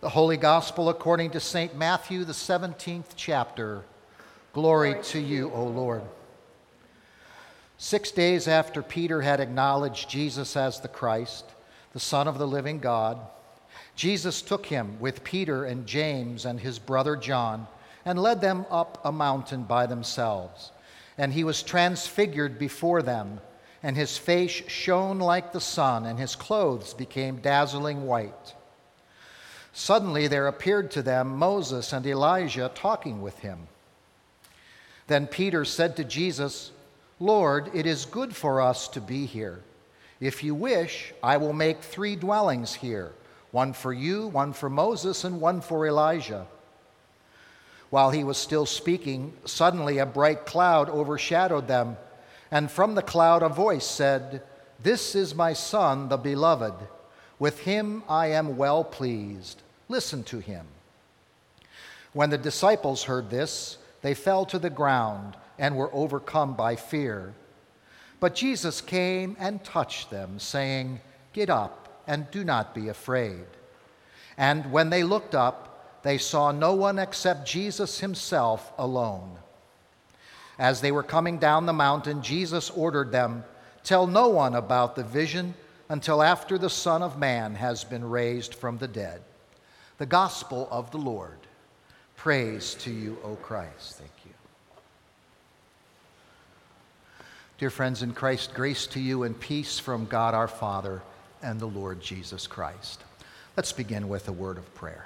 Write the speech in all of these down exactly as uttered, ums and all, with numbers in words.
The Holy Gospel according to Saint Matthew, the seventeenth chapter. Glory to you, O Lord. Six days after Peter had acknowledged Jesus as the Christ, the Son of the living God, Jesus took him with Peter and James and his brother John and led them up a mountain by themselves. And he was transfigured before them, and his face shone like the sun, and his clothes became dazzling white. Suddenly there appeared to them Moses and Elijah talking with him. Then Peter said to Jesus, "Lord, it is good for us to be here. If you wish, I will make three dwellings here, one for you, one for Moses, and one for Elijah." While he was still speaking, suddenly a bright cloud overshadowed them, and from the cloud a voice said, "This is my Son, the Beloved. With him I am well pleased. Listen to him." When the disciples heard this, they fell to the ground and were overcome by fear. But Jesus came and touched them, saying, "Get up and do not be afraid." And when they looked up, they saw no one except Jesus himself alone. As they were coming down the mountain, Jesus ordered them, "Tell no one about the vision until after the Son of Man has been raised from the dead." The Gospel of the Lord. Praise to you, O Christ. Thank you. Dear friends in Christ, grace to you and peace from God our Father and the Lord Jesus Christ. Let's begin with a word of prayer.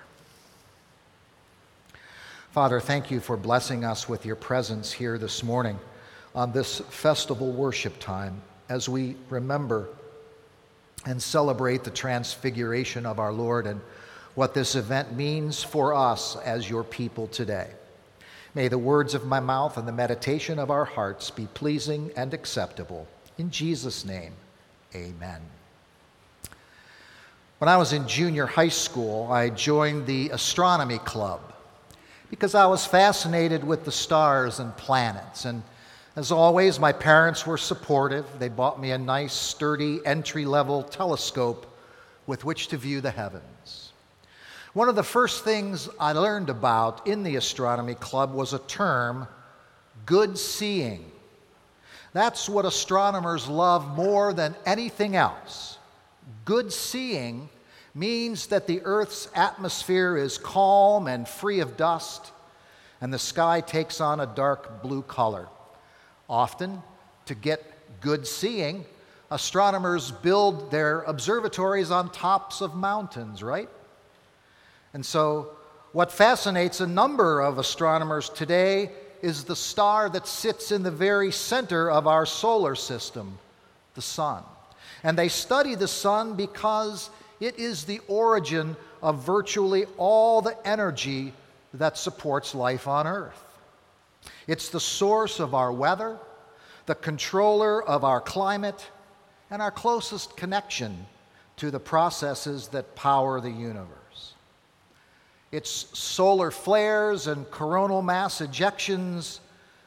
Father, thank you for blessing us with your presence here this morning on this festival worship time as we remember and celebrate the transfiguration of our Lord and what this event means for us as your people today. May the words of my mouth and the meditation of our hearts be pleasing and acceptable. In Jesus' name, amen. When I was in junior high school, I joined the astronomy club because I was fascinated with the stars and planets. And as always, my parents were supportive. They bought me a nice, sturdy, entry-level telescope with which to view the heavens. One of the first things I learned about in the astronomy club was a term, good seeing. That's what astronomers love more than anything else. Good seeing means that the Earth's atmosphere is calm and free of dust, and the sky takes on a dark blue color. Often, to get good seeing, astronomers build their observatories on tops of mountains, right? And so, what fascinates a number of astronomers today is the star that sits in the very center of our solar system, the sun. And they study the sun because it is the origin of virtually all the energy that supports life on Earth. It's the source of our weather, the controller of our climate, and our closest connection to the processes that power the universe. Its solar flares and coronal mass ejections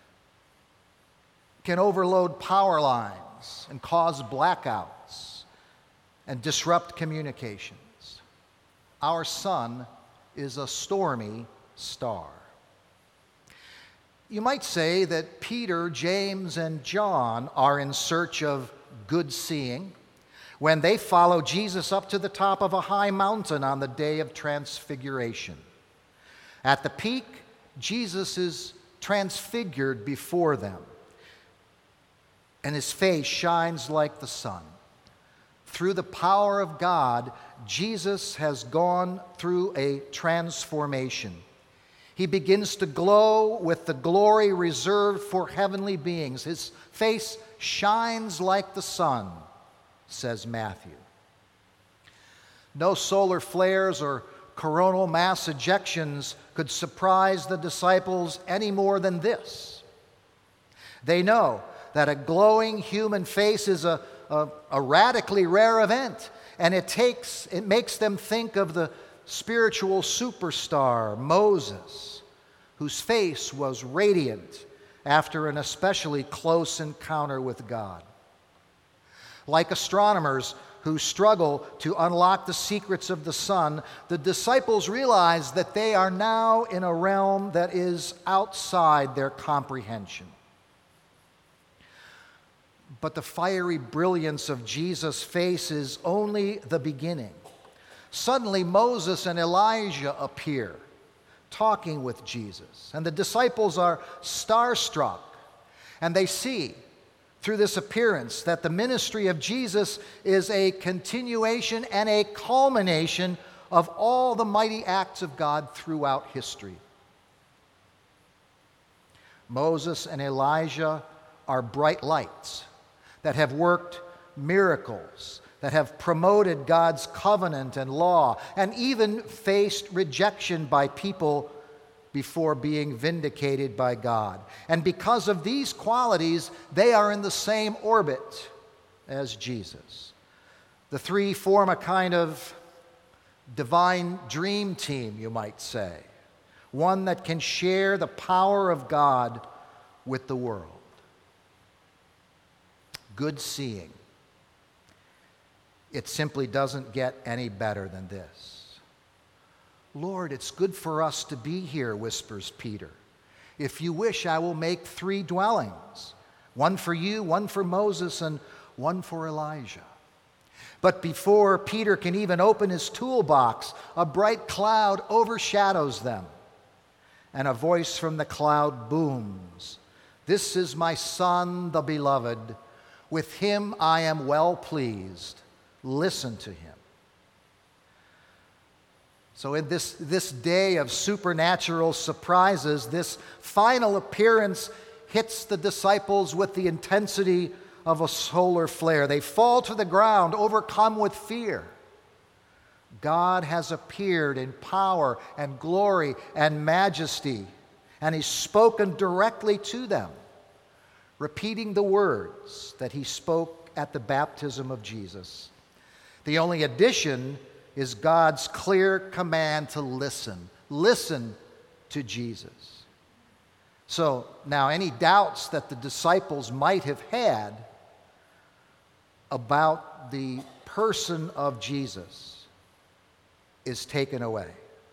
can overload power lines and cause blackouts and disrupt communications. Our sun is a stormy star. You might say that Peter, James, and John are in search of good seeing when they follow Jesus up to the top of a high mountain on the day of transfiguration. At the peak, Jesus is transfigured before them, and his face shines like the sun. Through the power of God, Jesus has gone through a transformation. He begins to glow with the glory reserved for heavenly beings. His face shines like the sun, says Matthew. No solar flares or coronal mass ejections could surprise the disciples any more than this. They know that a glowing human face is a, a, a radically rare event, and it takes it makes them think of the spiritual superstar Moses, whose face was radiant after an especially close encounter with God. Like astronomers, who struggle to unlock the secrets of the Son, the disciples realize that they are now in a realm that is outside their comprehension. But the fiery brilliance of Jesus' face is only the beginning. Suddenly, Moses and Elijah appear, talking with Jesus. And the disciples are starstruck, and they see through this appearance that the ministry of Jesus is a continuation and a culmination of all the mighty acts of God throughout history. Moses and Elijah are bright lights that have worked miracles, that have promoted God's covenant and law, and even faced rejection by people before being vindicated by God. And because of these qualities, they are in the same orbit as Jesus. The three form a kind of divine dream team, you might say, one that can share the power of God with the world. Good seeing. It simply doesn't get any better than this. Lord, it's good for us to be here, whispers Peter. If you wish, I will make three dwellings, one for you, one for Moses, and one for Elijah. But before Peter can even open his toolbox, a bright cloud overshadows them, and a voice from the cloud booms. This is my Son, the beloved. With him I am well pleased. Listen to him. So in this, this day of supernatural surprises, this final appearance hits the disciples with the intensity of a solar flare. They fall to the ground, overcome with fear. God has appeared in power and glory and majesty, and he's spoken directly to them, repeating the words that he spoke at the baptism of Jesus. The only addition is God's clear command to listen. Listen to Jesus. So now any doubts that the disciples might have had about the person of Jesus is taken away.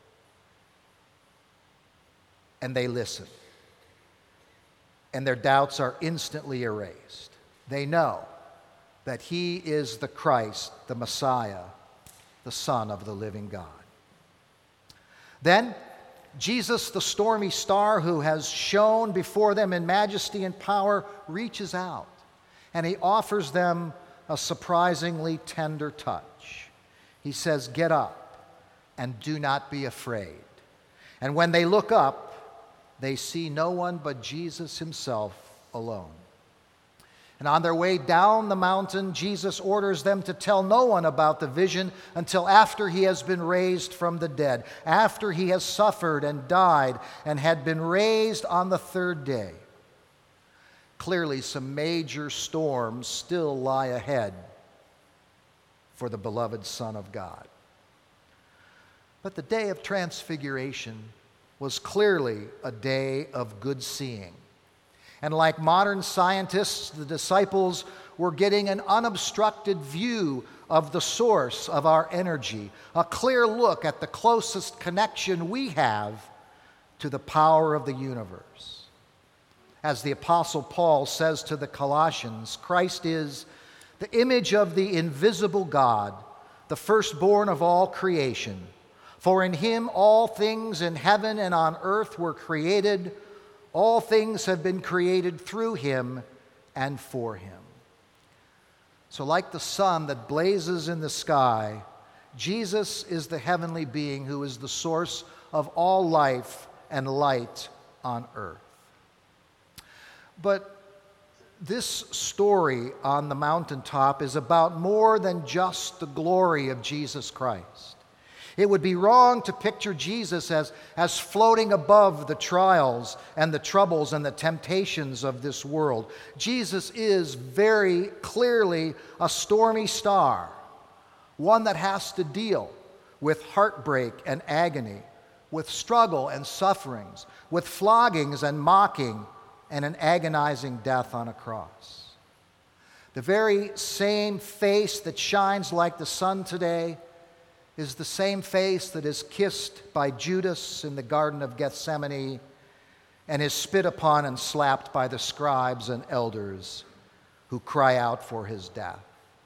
And they listen. And their doubts are instantly erased. They know that he is the Christ, the Messiah, the Son of the living God. Then Jesus, the stormy star who has shone before them in majesty and power, reaches out, and he offers them a surprisingly tender touch. He says, "Get up and do not be afraid." And when they look up, they see no one but Jesus himself alone. And on their way down the mountain, Jesus orders them to tell no one about the vision until after he has been raised from the dead, after he has suffered and died and had been raised on the third day. Clearly, some major storms still lie ahead for the beloved Son of God. But the day of transfiguration was clearly a day of good seeing. And like modern scientists, the disciples were getting an unobstructed view of the source of our energy, a clear look at the closest connection we have to the power of the universe. As the Apostle Paul says to the Colossians, Christ is the image of the invisible God, the firstborn of all creation. For in him all things in heaven and on earth were created. All things have been created through him and for him. So like the sun that blazes in the sky, Jesus is the heavenly being who is the source of all life and light on earth. But this story on the mountaintop is about more than just the glory of Jesus Christ. It would be wrong to picture Jesus as, as floating above the trials and the troubles and the temptations of this world. Jesus is very clearly a stormy star, one that has to deal with heartbreak and agony, with struggle and sufferings, with floggings and mocking, and an agonizing death on a cross. The very same face that shines like the sun today is the same face that is kissed by Judas in the Garden of Gethsemane and is spit upon and slapped by the scribes and elders who cry out for his death.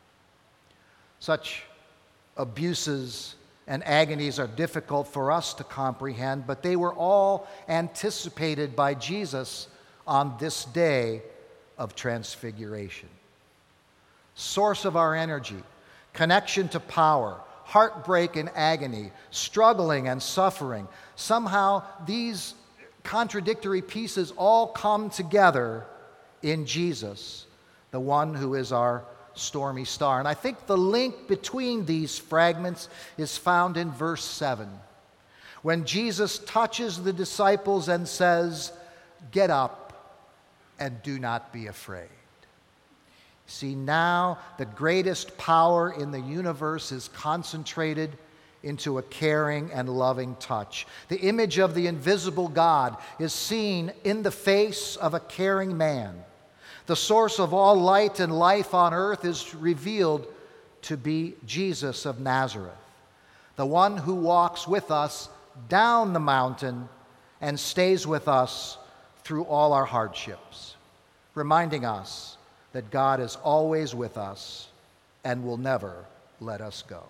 Such abuses and agonies are difficult for us to comprehend, but they were all anticipated by Jesus on this day of transfiguration. Source of our energy, connection to power, heartbreak and agony, struggling and suffering. Somehow these contradictory pieces all come together in Jesus, the one who is our stormy star. And I think the link between these fragments is found in verse seven, when Jesus touches the disciples and says, "Get up and do not be afraid." See, now the greatest power in the universe is concentrated into a caring and loving touch. The image of the invisible God is seen in the face of a caring man. The source of all light and life on earth is revealed to be Jesus of Nazareth, the one who walks with us down the mountain and stays with us through all our hardships, reminding us that God is always with us and will never let us go.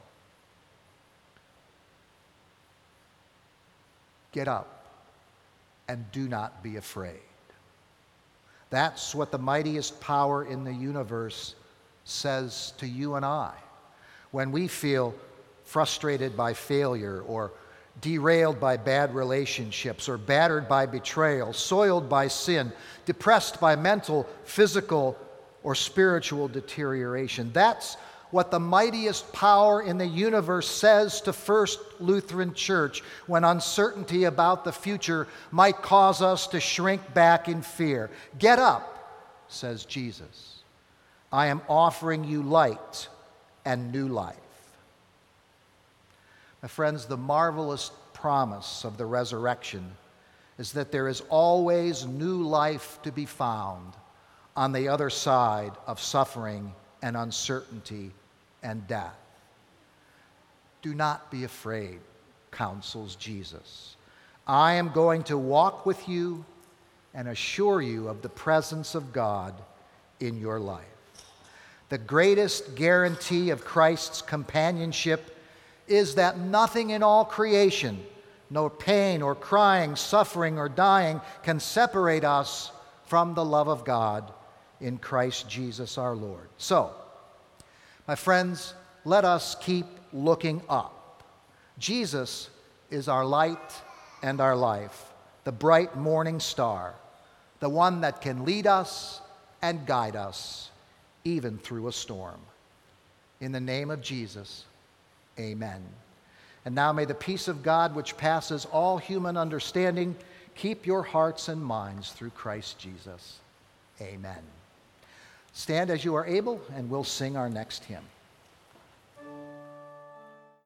Get up and do not be afraid. That's what the mightiest power in the universe says to you and I. When we feel frustrated by failure or derailed by bad relationships or battered by betrayal, soiled by sin, depressed by mental, physical, or spiritual deterioration. That's what the mightiest power in the universe says to First Lutheran Church when uncertainty about the future might cause us to shrink back in fear. Get up, says Jesus. I am offering you light and new life. My friends, the marvelous promise of the resurrection is that there is always new life to be found on the other side of suffering and uncertainty and death. Do not be afraid, counsels Jesus. I am going to walk with you and assure you of the presence of God in your life. The greatest guarantee of Christ's companionship is that nothing in all creation, no pain or crying, suffering or dying, can separate us from the love of God in Christ Jesus our Lord. So, my friends, let us keep looking up. Jesus is our light and our life, the bright morning star, the one that can lead us and guide us even through a storm. In the name of Jesus, amen. And now may the peace of God, which passes all human understanding, keep your hearts and minds through Christ Jesus. Amen. Stand as you are able, and we'll sing our next hymn.